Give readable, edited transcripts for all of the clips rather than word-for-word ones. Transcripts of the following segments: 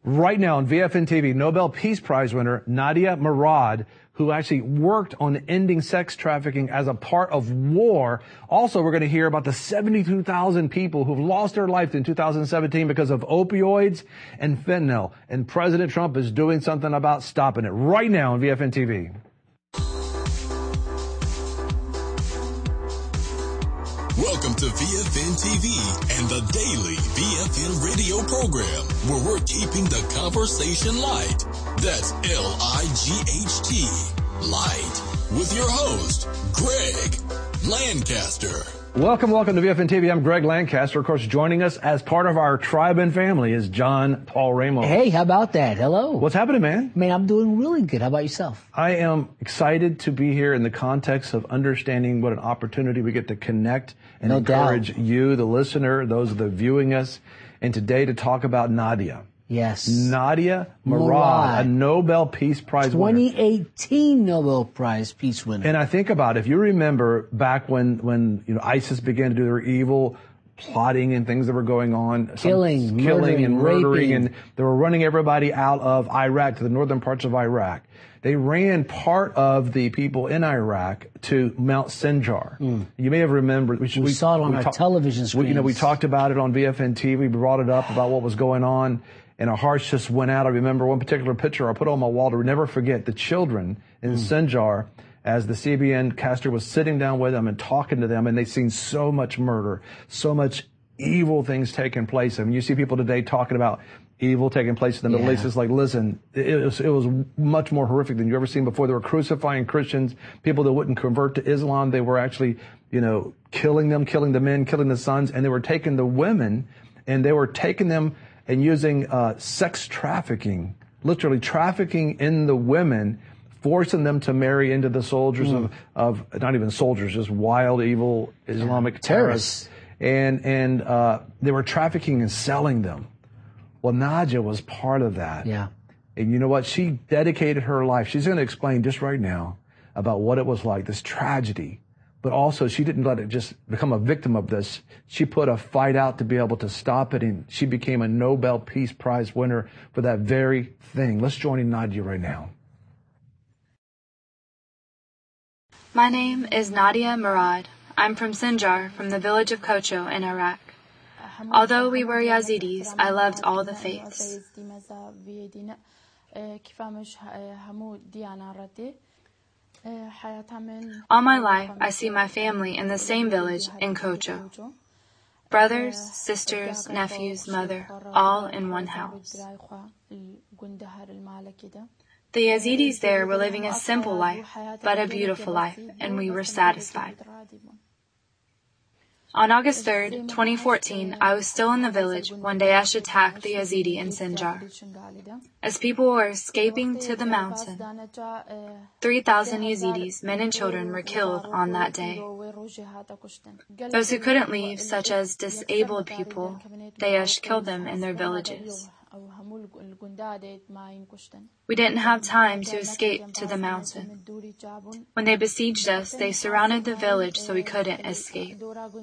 Right now on VFN TV, Nobel Peace Prize winner Nadia Murad, who actually worked on ending sex trafficking as a part of war. Also, we're going to hear about the 72,000 people who've lost their life in 2017 because of opioids and fentanyl. And President Trump is doing something about stopping it right now on VFN TV. Welcome to VFN TV and the daily VFN radio program, where we're keeping the conversation light. That's L-I-G-H-T, light, with your host, Greg Lancaster. Welcome to VFN TV. I'm Greg Lancaster. Of course, joining us as part of our tribe and family is John Paul Ramos. Hey, how about that? Hello. What's happening, man? Man, I'm doing really good. How about yourself? I am excited to be here in the context of understanding what an opportunity we get to connect and encourage you, the listener, those that are viewing us, and today to talk about Nadia. Yes. Nadia Murad, a Nobel Peace Prize winner. 2018 Nobel Prize Peace winner. And I think about, if you remember back when ISIS began to do their evil plotting and things that were going on, killing and murdering, raping. and they were running everybody out of Iraq to the northern parts of Iraq. They ran part of the people in Iraq to Mount Sinjar. You may have remembered. We saw it on our television screens. We talked about it on VFN TV. We brought it up about what was going on, and our hearts just went out. I remember one particular picture I put on my wall to never forget. The children in Sinjar, as the CBN caster was sitting down with them and talking to them, and they'd seen so much murder, so much evil things taking place. I mean, you see people today talking about evil taking place in the Middle East. It's like, listen, it was much more horrific than you ever seen before. They were crucifying Christians, people that wouldn't convert to Islam. They were actually, killing them, killing the men, killing the sons, and they were taking the women, and they were taking them and using sex trafficking, literally trafficking in the women, forcing them to marry into the soldiers of not even soldiers, just wild, evil Islamic terrorists. And they were trafficking and selling them. Well, Nadia was part of that. Yeah. And you know what? She dedicated her life. She's going to explain just right now about what it was like, this tragedy. But also, she didn't let it just become a victim of this. She put a fight out to be able to stop it, and she became a Nobel Peace Prize winner for that very thing. Let's join in Nadia right now. My name is Nadia Murad. I'm from Sinjar, from the village of Kocho in Iraq. Although we were Yazidis, I loved all the faiths. All my life, I see my family in the same village in Kocho. Brothers, sisters, nephews, mother, all in one house. The Yazidis there were living a simple life, but a beautiful life, and we were satisfied. On August 3rd, 2014, I was still in the village when Daesh attacked the Yazidi in Sinjar. As people were escaping to the mountain, 3,000 Yazidis, men and children, were killed on that day. Those who couldn't leave, such as disabled people, Daesh killed them in their villages. We didn't have time to escape to the mountain. When they besieged us, they surrounded the village so we couldn't escape.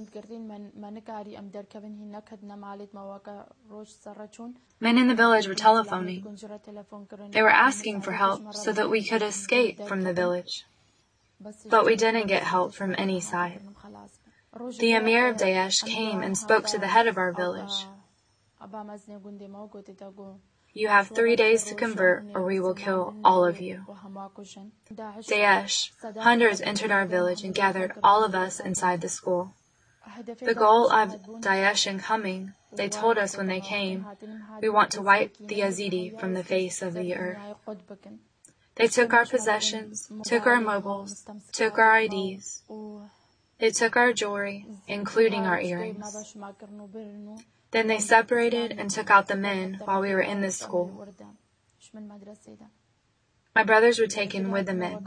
Men in the village were telephoning. They were asking for help so that we could escape from the village. But we didn't get help from any side. The Emir of Daesh came and spoke to the head of our village. You have 3 days to convert, or we will kill all of you. Daesh, hundreds entered our village and gathered all of us inside the school. The goal of Daesh in coming, they told us when they came, we want to wipe the Yazidi from the face of the earth. They took our possessions, took our mobiles, took our IDs. They took our jewelry, including our earrings. Then they separated and took out the men while we were in this school. My brothers were taken with the men.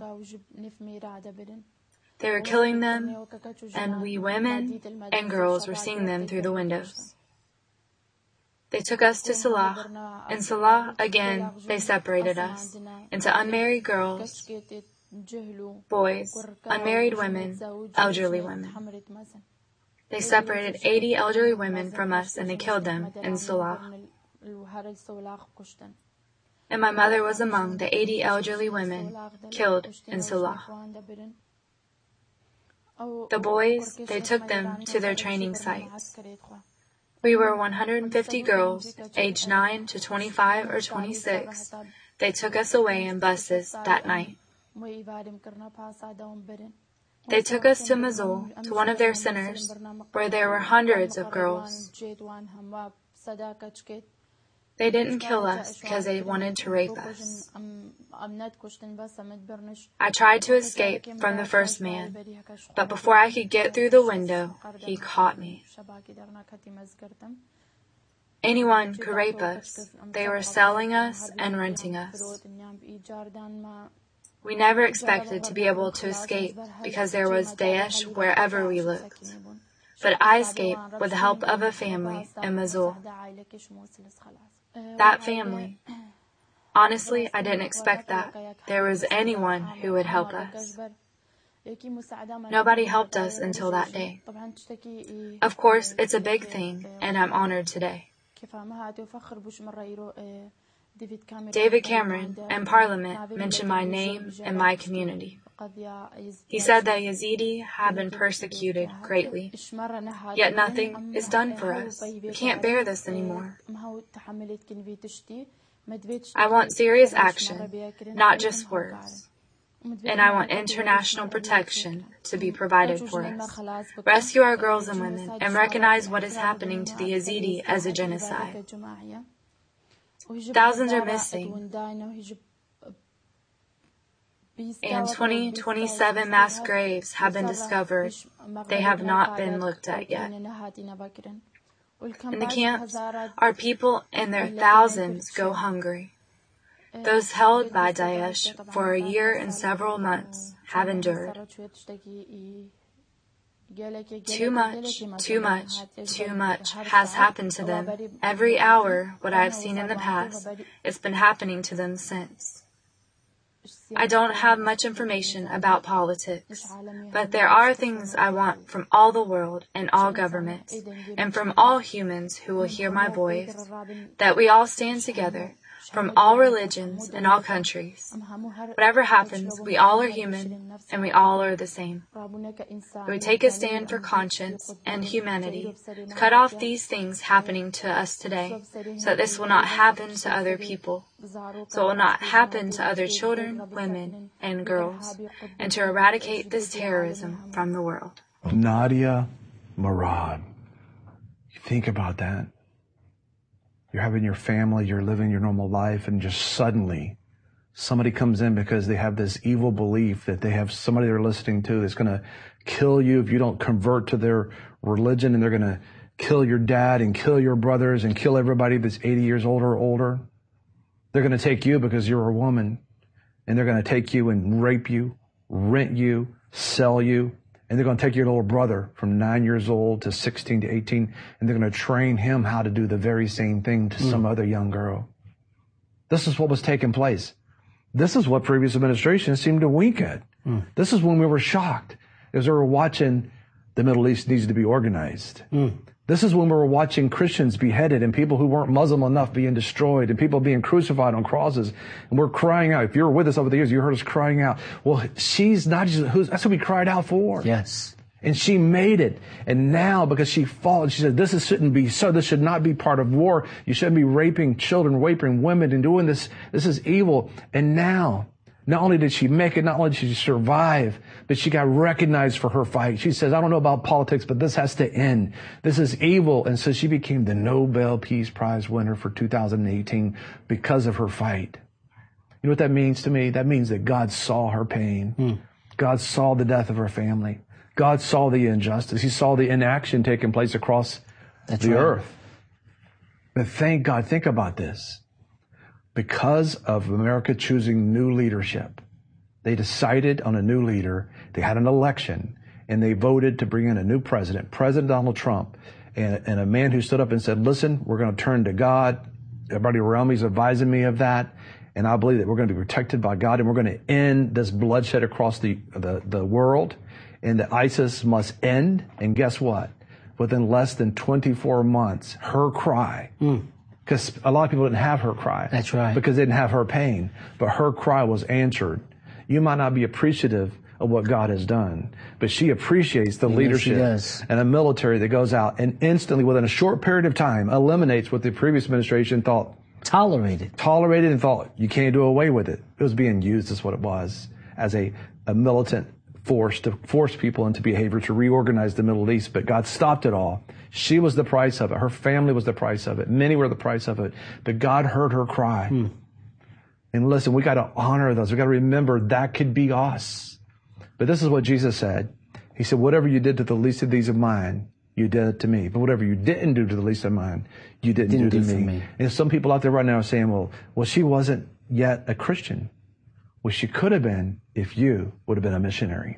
They were killing them, and we women and girls were seeing them through the windows. They took us to Salah. In Salah, again, they separated us into unmarried girls, boys, unmarried women, elderly women. They separated 80 elderly women from us and they killed them in Salah. And my mother was among the 80 elderly women killed in Salah. The boys, they took them to their training sites. We were 150 girls, aged 9 to 25 or 26. They took us away in buses that night. They took us to Mosul, to one of their centers, where there were hundreds of girls. They didn't kill us because they wanted to rape us. I tried to escape from the first man, but before I could get through the window, he caught me. Anyone could rape us. They were selling us and renting us. We never expected to be able to escape because there was Daesh wherever we looked. But I escaped with the help of a family in Mosul. That family. Honestly, I didn't expect that there was anyone who would help us. Nobody helped us until that day. Of course, it's a big thing, and I'm honored today. David Cameron and Parliament mentioned my name and my community. He said that Yazidi have been persecuted greatly, yet nothing is done for us. We can't bear this anymore. I want serious action, not just words. And I want international protection to be provided for us. Rescue our girls and women and recognize what is happening to the Yazidi as a genocide. Thousands are missing. And 27 mass graves have been discovered. They have not been looked at yet. In the camps, our people in their thousands go hungry. Those held by Daesh for a year and several months have endured. Too much has happened to them. Every hour, what I have seen in the past, it's been happening to them since. I don't have much information about politics, but there are things I want from all the world and all governments, and from all humans who will hear my voice, that we all stand together, from all religions and all countries. Whatever happens, we all are human, and we all are the same. We take a stand for conscience and humanity, to cut off these things happening to us today, so that this will not happen to other people, so it will not happen to other children, women, and girls, and to eradicate this terrorism from the world. Nadia Murad. You think about that. You're having your family, you're living your normal life, and just suddenly somebody comes in because they have this evil belief that they have somebody they're listening to that's going to kill you if you don't convert to their religion, and they're going to kill your dad and kill your brothers and kill everybody that's 80 years old or older. They're going to take you because you're a woman, and they're going to take you and rape you, rent you, sell you, and they're going to take your little brother from 9 years old to 16 to 18, and they're going to train him how to do the very same thing to some other young girl. This is what was taking place. This is what previous administrations seemed to wink at. This is when we were shocked, as we were watching the Middle East needs to be organized. This is when we were watching Christians beheaded and people who weren't Muslim enough being destroyed and people being crucified on crosses. And we're crying out. If you were with us over the years, you heard us crying out. Well, she's not just, that's what we cried out for. Yes. And she made it. And now, because she fought, she said, shouldn't be so. This should not be part of war. You shouldn't be raping children, raping women and doing this. This is evil. And now, not only did she make it, not only did she survive, but she got recognized for her fight. She says, I don't know about politics, but this has to end. This is evil. And so she became the Nobel Peace Prize winner for 2018 because of her fight. You know what that means to me? That means that God saw her pain. God saw the death of her family. God saw the injustice. He saw the inaction taking place across the earth. But thank God, think about this. Because of America choosing new leadership, they decided on a new leader. They had an election, and they voted to bring in a new president, President Donald Trump, and a man who stood up and said, listen, we're going to turn to God. Everybody around me is advising me of that, and I believe that we're going to be protected by God, and we're going to end this bloodshed across the world, and that ISIS must end. And guess what? Within less than 24 months, her cry Because a lot of people didn't have her cry. That's right. Because they didn't have her pain. But her cry was answered. You might not be appreciative of what God has done, but she appreciates the leadership and a military that goes out and instantly, within a short period of time, eliminates what the previous administration thought. Tolerated and thought you can't do away with it. It was being used as what it was, as a militant force to force people into behavior to reorganize the Middle East. But God stopped it all. She was the price of it. Her family was the price of it. Many were the price of it. But God heard her cry. And listen, we got to honor those. We got to remember that could be us. But this is what Jesus said. He said, whatever you did to the least of these of mine, you did it to me. But whatever you didn't do to the least of mine, you didn't do to me. And some people out there right now are saying, well, she wasn't yet a Christian. Well, she could have been if you would have been a missionary.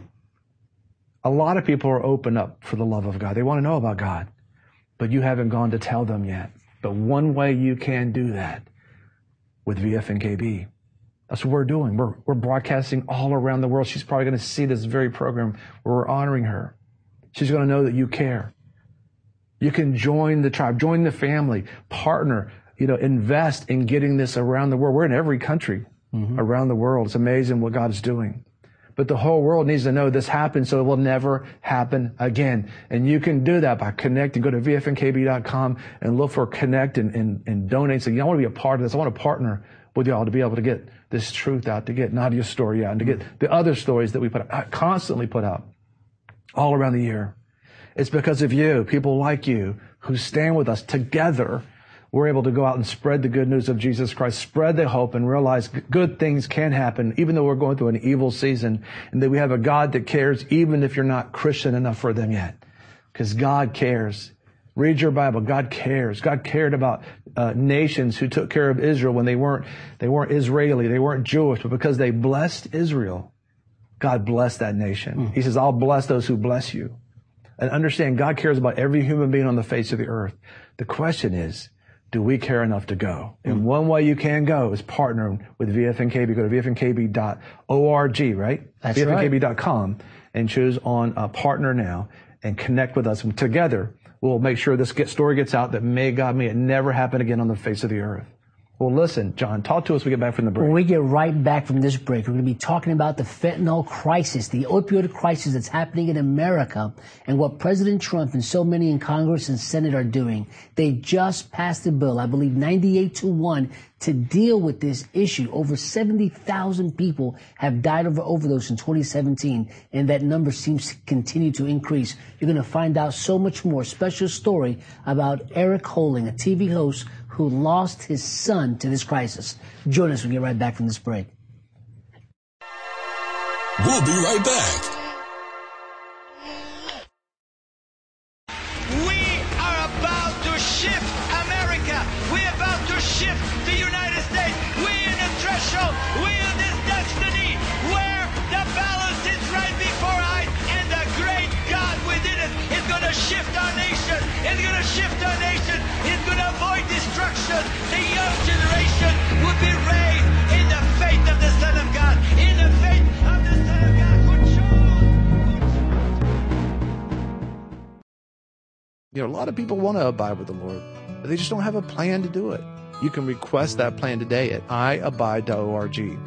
A lot of people are open up for the love of God. They want to know about God, but you haven't gone to tell them yet. But one way you can do that with VFNKB. That's what we're doing. We're broadcasting all around the world. She's probably going to see this very program where we're honoring her. She's going to know that you care. You can join the tribe, join the family, partner, invest in getting this around the world. We're in every country around the world. It's amazing what God is doing. But the whole world needs to know this happened so it will never happen again. And you can do that by connecting. Go to VFNKB.com and look for connect and donate. So I want to be a part of this. I want to partner with y'all to be able to get this truth out, to get Nadia's story out, and to get the other stories that we constantly put out all around the year. It's because of you, people like you, who stand with us together. We're able to go out and spread the good news of Jesus Christ, spread the hope, and realize good things can happen, even though we're going through an evil season, and that we have a God that cares, even if you're not Christian enough for them yet. Because God cares. Read your Bible. God cares. God cared about nations who took care of Israel when they weren't Israeli, they weren't Jewish, but because they blessed Israel, God blessed that nation. He says, I'll bless those who bless you. And understand, God cares about every human being on the face of the earth. The question is, do we care enough to go? And one way you can go is partnering with VFNKB. Go to VFNKB.org, right? That's VFNKB.com and choose on partner now and connect with us. And together, we'll make sure this story gets out that may it never happen again on the face of the earth. Well, listen, John, talk to us when we get back from the break. When we get right back from this break, we're going to be talking about the fentanyl crisis, the opioid crisis that's happening in America, and what President Trump and so many in Congress and Senate are doing. They just passed a bill, I believe 98-1, to deal with this issue. Over 70,000 people have died of overdose in 2017, and that number seems to continue to increase. You're going to find out so much more. Special story about Eric Holling, a TV host who lost his son to this crisis. Join us when we get right back from this break. We'll be right back. We are about to shift America. We're about to shift the United States. We're in a threshold. We're in this destiny where the balance is right before us, and the great God within us is going to shift our nation. It's going to shift our nation. It's going to avoid destruction. The young generation will be raised in the faith of the Son of God. In the faith of the Son of God. A lot of people want to abide with the Lord, but they just don't have a plan to do it. You can request that plan today at iabide.org.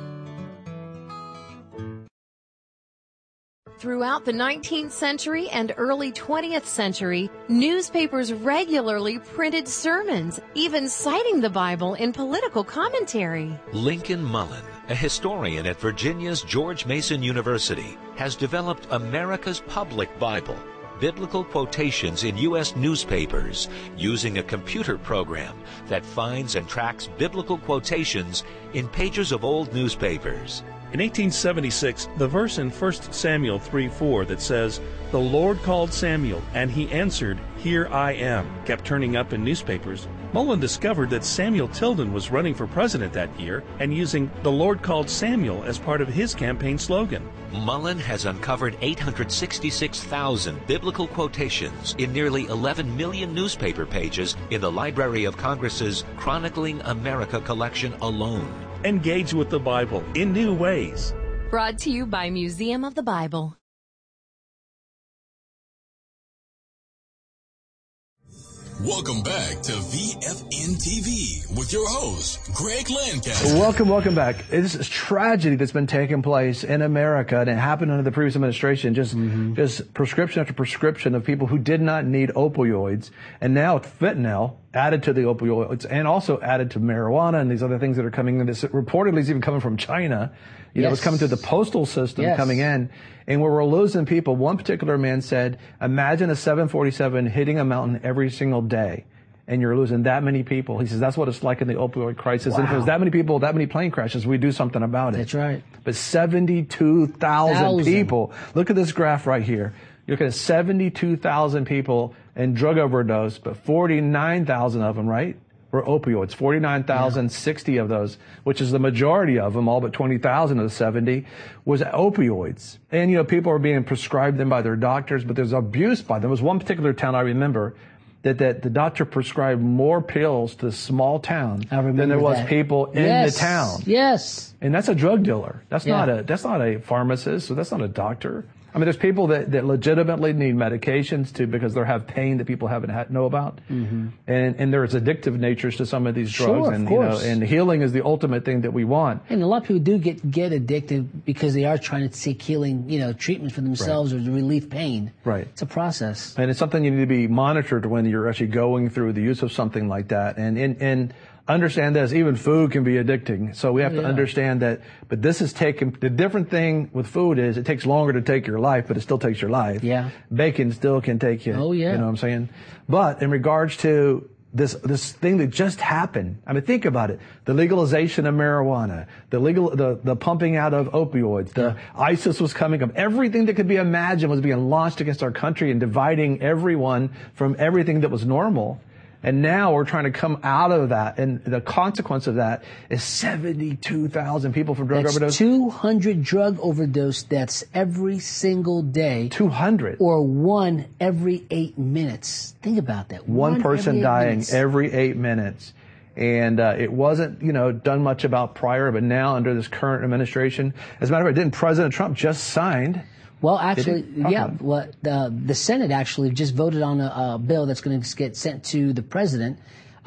Throughout the 19th century and early 20th century, newspapers regularly printed sermons, even citing the Bible in political commentary. Lincoln Mullen, a historian at Virginia's George Mason University, has developed America's Public Bible, biblical quotations in U.S. newspapers, using a computer program that finds and tracks biblical quotations in pages of old newspapers. In 1876, the verse in 1 Samuel 3:4 that says, "The Lord called Samuel, and he answered, 'Here I am,' kept turning up in newspapers. Mullen discovered that Samuel Tilden was running for president that year and using 'The Lord called Samuel' as part of his campaign slogan. Mullen has uncovered 866,000 biblical quotations in nearly 11 million newspaper pages in the Library of Congress's Chronicling America collection alone. Engage with the Bible in new ways. Brought to you by Museum of the Bible. Welcome back to VFN TV with your host, Greg Lancaster. Welcome back. This is tragedy that's been taking place in America, and it happened under the previous administration. Just prescription after prescription of people who did not need opioids, and now fentanyl added to the opioids, and also added to marijuana and these other things that are coming in. This reportedly is even coming from China. You know, it's coming through the postal system coming in, and where we're losing people. One particular man said, "Imagine a 747 hitting a mountain every single day, and you're losing that many people." He says that's what it's like in the opioid crisis. And if there's that many people, that many plane crashes, we do something about it. That's right. But 72,000 people. Look at this graph right here. You look at 72,000 people in drug overdose, but 49,000 of them, right, were opioids. 49,060 of those, which is the majority of them, all but 20,000 of the 70, was opioids. And, you know, people are being prescribed them by their doctors, but there's abuse by them. There was one particular town I remember that the doctor prescribed more pills to the small town than there was people in the town. Yes. And that's a drug dealer. That's not a pharmacist, so that's not a doctor. I mean, there's people that legitimately need medications because they have pain that people haven't know about. And there's addictive natures to some of these drugs. Sure, and, of course. and healing is the ultimate thing that we want. And a lot of people do get addicted because they are trying to seek healing, treatment for themselves or to relieve pain. Right. It's a process. And it's something you need to be monitored when you're actually going through the use of something like that. And understand this, even food can be addicting. So we have to understand that, but this is the different thing with food is it takes longer to take your life, but it still takes your life. Yeah. Bacon still can take you. Oh, yeah. You know what I'm saying? But in regards to this thing that just happened, I mean, think about it. The legalization of marijuana, the pumping out of opioids, ISIS was coming up. Everything that could be imagined was being launched against our country and dividing everyone from everything that was normal. And now we're trying to come out of that, and the consequence of that is 72,000 people from drug overdose. 200 drug overdose deaths every single day. 200. Or one every 8 minutes. Think about that. One person every dying every 8 minutes. And it wasn't, done much about prior, but now under this current administration, as a matter of fact, didn't President Trump just signed? Well, actually, the Senate actually just voted on a bill that's going to get sent to the president,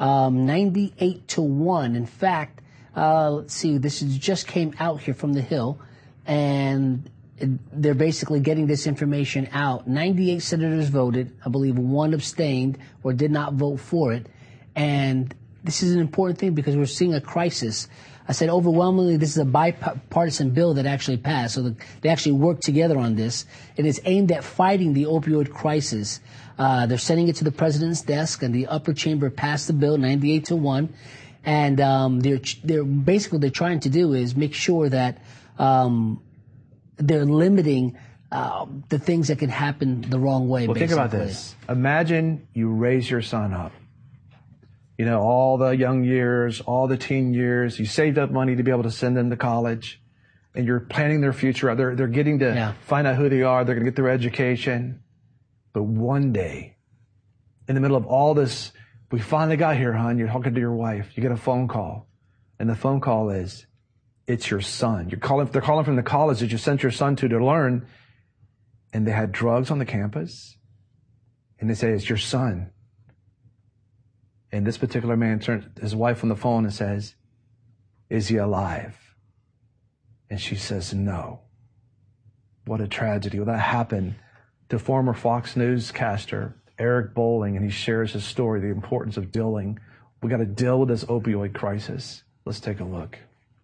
98-1. In fact, let's see, this just came out here from the Hill, and they're basically getting this information out. 98 senators voted, I believe 1 abstained or did not vote for it, and this is an important thing because we're seeing a crisis. I said overwhelmingly this is a bipartisan bill that actually passed. So they actually worked together on this. And it's aimed at fighting the opioid crisis. They're sending it to the president's desk, and the upper chamber passed the bill 98-1. And they're basically what they're trying to do is make sure that they're limiting the things that can happen the wrong way. Well, basically. Think about this. Imagine you raise your son up. All the young years, all the teen years, you saved up money to be able to send them to college, and you're planning their future. They're getting to find out who they are. They're going to get their education. But one day, in the middle of all this, we finally got here, hon. You're talking to your wife. You get a phone call, and the phone call is, it's your son. They're calling from the college that you sent your son to learn, and they had drugs on the campus, and they say, it's your son. And this particular man turns his wife on the phone and says, is he alive? And she says, no. What a tragedy. Well, that happened to former Fox newscaster Eric Bolling, and he shares his story, the importance of dealing. We got to deal with this opioid crisis. Let's take a look.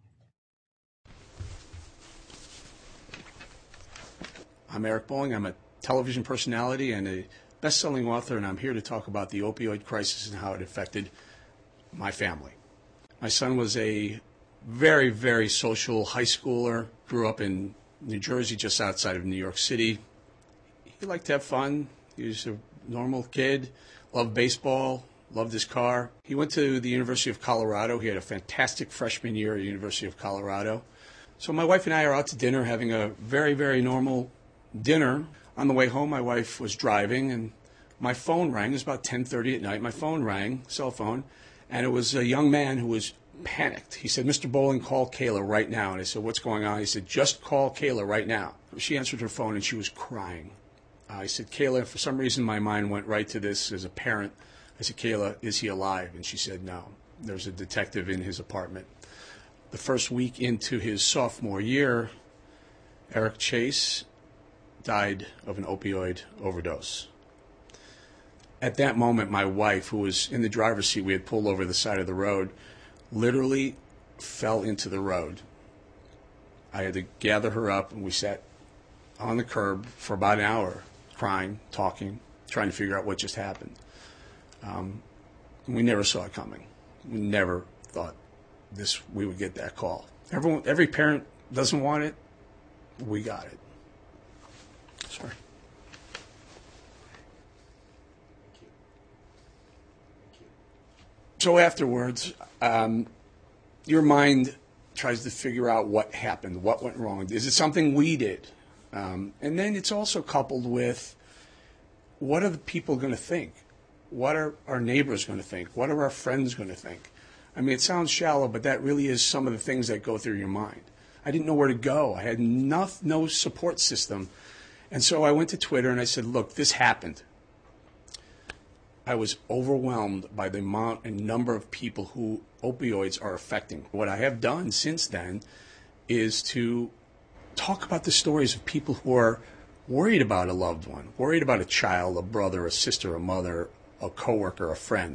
I'm Eric Bolling. I'm a television personality and a best-selling author, and I'm here to talk about the opioid crisis and how it affected my family. My son was a very, very social high schooler, grew up in New Jersey, just outside of New York City. He liked to have fun. He was a normal kid, loved baseball, loved his car. He went to the University of Colorado. He had a fantastic freshman year at the University of Colorado. So my wife and I are out to dinner, having a very, very normal dinner. On the way home, my wife was driving, and my phone rang. It was about 10:30 at night. My phone rang, cell phone, and it was a young man who was panicked. He said, Mr. Bolling, call Kayla right now. And I said, what's going on? He said, just call Kayla right now. She answered her phone, and she was crying. I said, Kayla, for some reason my mind went right to this as a parent. I said, Kayla, is he alive? And she said, no. There's a detective in his apartment. The first week into his sophomore year, Eric Chase died of an opioid overdose. At that moment, my wife, who was in the driver's seat, we had pulled over the side of the road, literally fell into the road. I had to gather her up, and we sat on the curb for about an hour, crying, talking, trying to figure out what just happened. We never saw it coming. We never thought we would get that call. Every parent doesn't want it. We got it. Sorry. So afterwards, your mind tries to figure out what happened, what went wrong. Is it something we did? And then it's also coupled with, what are the people going to think? What are our neighbors going to think? What are our friends going to think? I mean, it sounds shallow, but that really is some of the things that go through your mind. I didn't know where to go. I had no support system. And so I went to Twitter and I said, look, this happened. I was overwhelmed by the amount and number of people who opioids are affecting. What I have done since then is to talk about the stories of people who are worried about a loved one, worried about a child, a brother, a sister, a mother, a coworker, a friend.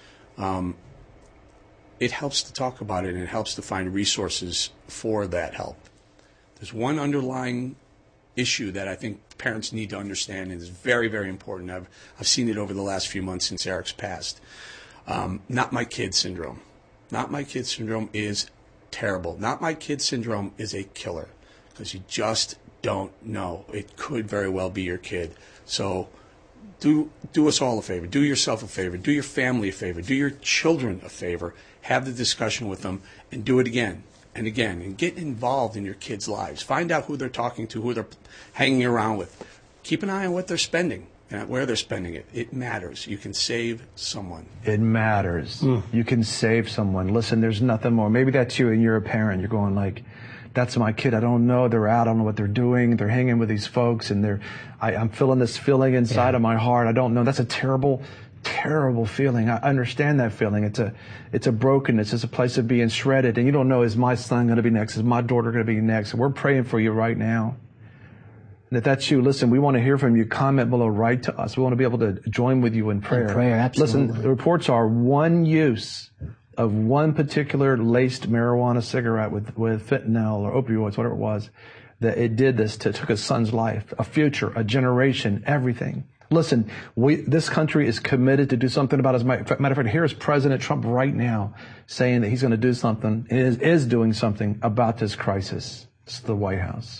It helps to talk about it, and it helps to find resources for that help. There's one underlying issue that I think parents need to understand, and is very, very important. I've seen it over the last few months since Eric's passed. Not my kid syndrome. Not my kid syndrome is terrible. Not my kid syndrome is a killer, because you just don't know. It could very well be your kid. So do us all a favor. Do yourself a favor. Do your family a favor. Do your children a favor. Have the discussion with them, and do it again and again, and get involved in your kids' lives. Find out who they're talking to, who they're hanging around with. Keep an eye on what they're spending and where they're spending it. It matters. You can save someone. It matters. You can save someone. Listen, there's nothing more. Maybe that's you and you're a parent. You're going like, that's my kid. I don't know. They're out. I don't know what they're doing. They're hanging with these folks, and I'm feeling this feeling inside of my heart. I don't know. That's a terrible feeling. I understand that feeling. It's a brokenness. It's a place of being shredded. And you don't know, is my son going to be next? Is my daughter going to be next? And we're praying for you right now. And if that's you, listen, we want to hear from you. Comment below, write to us. We want to be able to join with you in prayer. Absolutely. Listen, the reports are one use of one particular laced marijuana cigarette with fentanyl or opioids, whatever it was, that it did this took a son's life, a future, a generation, everything. Listen, this country is committed to do something about it. As a matter of fact, here is President Trump right now saying that he's going to do something, is doing something about this crisis. It's the White House.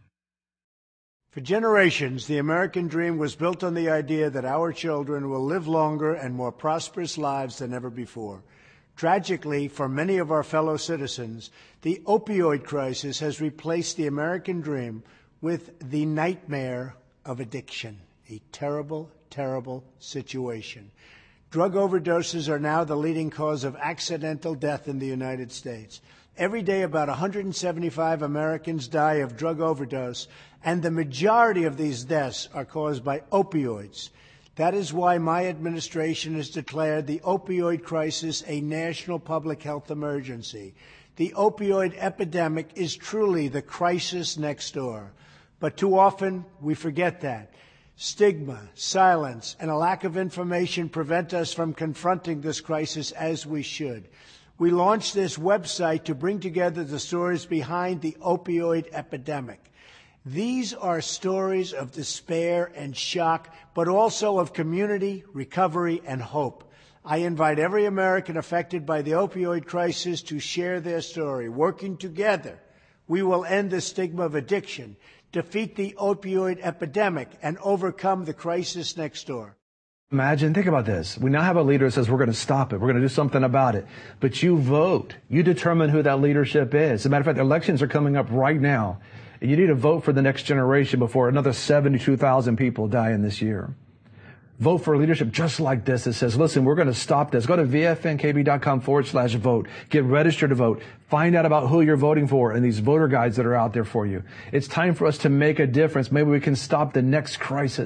For generations, the American dream was built on the idea that our children will live longer and more prosperous lives than ever before. Tragically, for many of our fellow citizens, the opioid crisis has replaced the American dream with the nightmare of addiction. A terrible, terrible situation. Drug overdoses are now the leading cause of accidental death in the United States. Every day, about 175 Americans die of drug overdose, and the majority of these deaths are caused by opioids. That is why my administration has declared the opioid crisis a national public health emergency. The opioid epidemic is truly the crisis next door. But too often, we forget that. Stigma, silence, and a lack of information prevent us from confronting this crisis as we should. We launched this website to bring together the stories behind the opioid epidemic. These are stories of despair and shock, but also of community, recovery, and hope. I invite every American affected by the opioid crisis to share their story. Working together, we will end the stigma of addiction, defeat the opioid epidemic, and overcome the crisis next door. Imagine, think about this. We now have a leader that says we're going to stop it. We're going to do something about it. But you vote. You determine who that leadership is. As a matter of fact, elections are coming up right now. And you need to vote for the next generation before another 72,000 people die in this year. Vote for leadership just like this. It says, listen, we're going to stop this. Go to vfnkb.com/vote. Get registered to vote. Find out about who you're voting for and these voter guides that are out there for you. It's time for us to make a difference. Maybe we can stop the next crisis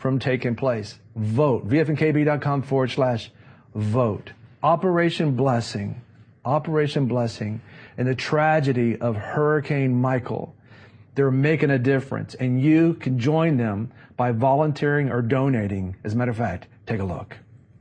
from taking place. Vote. VFNKB.com/vote. Operation Blessing. Operation Blessing. And the tragedy of Hurricane Michael. They're making a difference. And you can join them by volunteering or donating. As a matter of fact, take a look.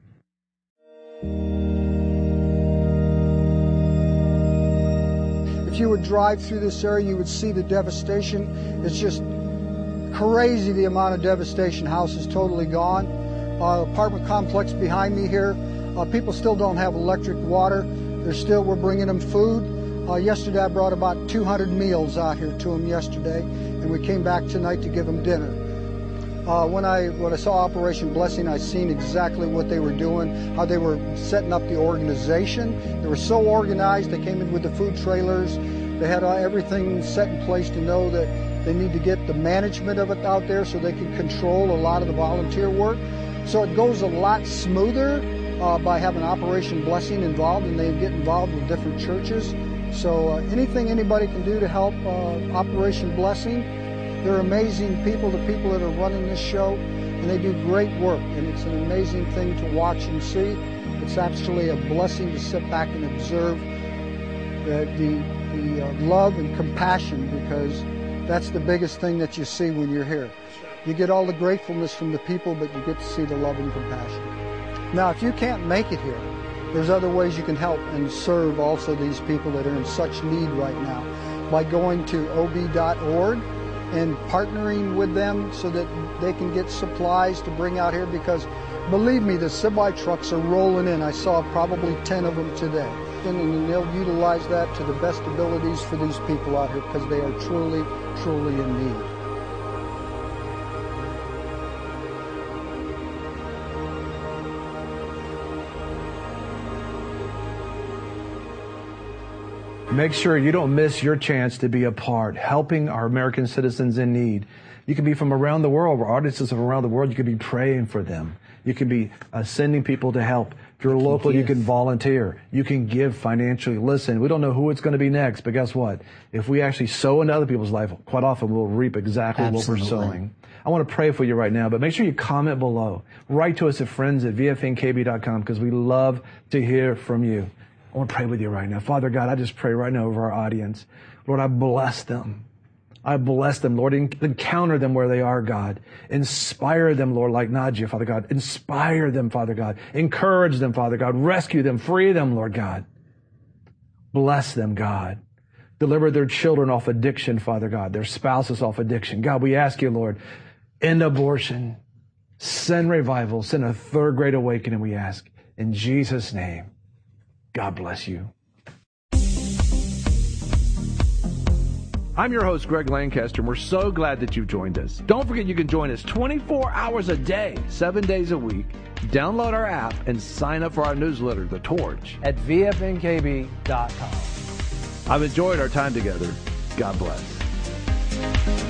If you would drive through this area, you would see the devastation. It's just crazy, the amount of devastation. House is totally gone. Apartment complex behind me here, people still don't have electric water. We're bringing them food. Yesterday I brought about 200 meals out here to them yesterday, and we came back tonight to give them dinner. When I saw Operation Blessing, I seen exactly what they were doing, how they were setting up the organization. They were so organized. They came in with the food trailers. They had everything set in place to know that they need to get the management of it out there so they can control a lot of the volunteer work. So it goes a lot smoother by having Operation Blessing involved, and they get involved with different churches. So anything anybody can do to help Operation Blessing. They're amazing people, the people that are running this show, and they do great work, and it's an amazing thing to watch and see. It's actually a blessing to sit back and observe the love and compassion, because that's the biggest thing that you see when you're here. You get all the gratefulness from the people, but you get to see the love and compassion. Now, if you can't make it here, there's other ways you can help and serve also these people that are in such need right now by going to ob.org and partnering with them so that they can get supplies to bring out here, because believe me, the semi-trucks are rolling in. I saw probably 10 of them today. And they'll utilize that to the best abilities for these people out here, because they are truly, truly in need. Make sure you don't miss your chance to be a part, helping our American citizens in need. You can be from around the world. We're audiences from around the world. You can be praying for them. You can be sending people to help. If you're local, you can volunteer. You can give financially. Listen, we don't know who it's going to be next, but guess what? If we actually sow into other people's life, quite often we'll reap exactly what we're sowing. I want to pray for you right now, but make sure you comment below. Write to us at friends@vfnkb.com, because we love to hear from you. I want to pray with you right now. Father God, I just pray right now over our audience. Lord, I bless them. I bless them, Lord. Encounter them where they are, God. Inspire them, Lord, like Nadia, Father God. Inspire them, Father God. Encourage them, Father God. Rescue them. Free them, Lord God. Bless them, God. Deliver their children off addiction, Father God. Their spouses off addiction. God, we ask you, Lord, end abortion. Send revival. Send a third great awakening, we ask. In Jesus' name. God bless you. I'm your host, Greg Lancaster, and we're so glad that you've joined us. Don't forget you can join us 24 hours a day, 7 days a week. Download our app and sign up for our newsletter, The Torch, at vfnkb.com. I've enjoyed our time together. God bless.